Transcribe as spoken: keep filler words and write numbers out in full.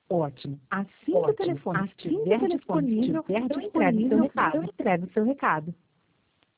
Ótimo. Assim que o Ótimo. telefone Assim que o estiver telefone disponível, estiver eu disponível, entrego o seu recado. eu entrego o seu recado.